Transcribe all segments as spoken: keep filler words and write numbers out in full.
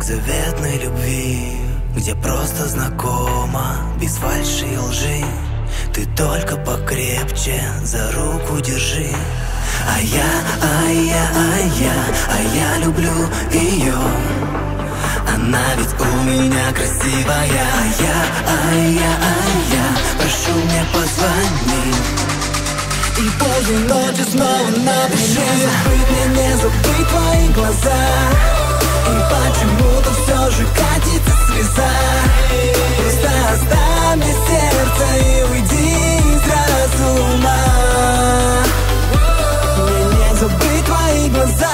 заветной любви, где просто знакома, без фальши и лжи. Ты только покрепче за руку держи. А я, а я, а я, а я люблю ее. Она ведь у меня красивая. А я, а я, а я, прошу, мне позвони. И поздней ночью снова напиши. Не забыть мне, не забыть твои глаза. И почему-то все же катится слеза. Просто оставь мне сердце и уйди из разума. Мне не забыть твои глаза.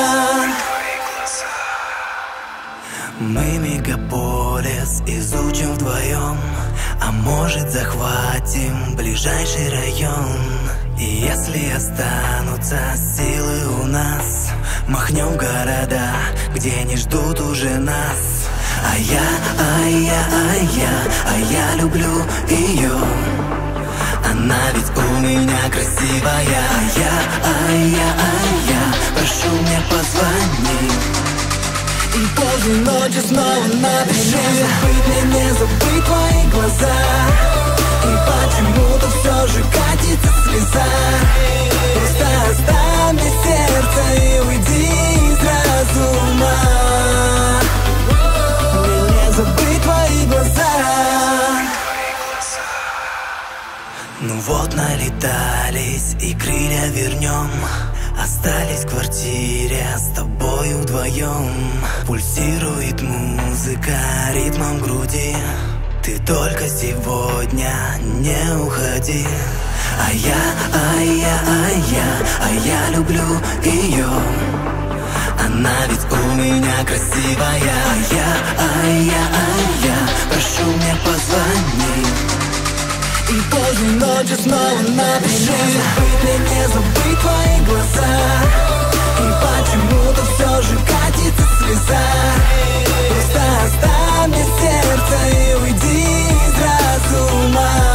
Мы мегаполис изучим вдвоем, а может захватим ближайший район. И если останутся силы у нас, махнем в города, где не ждут уже нас. А я, а я, а я, а я люблю ее. Она ведь у меня красивая. А я, а я, а я, прошу, мне позвони. И поздней ночью снова напиши. Не забыть мне, не забыть твои глаза. И почему-то все же катится слеза. Просто оставь мне сердце и уйди из разума. Мне не забыть твои глаза. Ну вот налетались и крылья вернем. Остались в квартире с тобою вдвоем. Пульсирует музыка ритмом груди. Ты только сегодня не уходи. А я, а я, а я, а я люблю ее. Она ведь у меня красивая. А я, а я, а я, прошу, мне позвони. И поздней ночью снова напиши. Не забыть мне, не забыть твои глаза. И почему-то все же катится слеза. Просто оставь мне сердце и уйди из разума.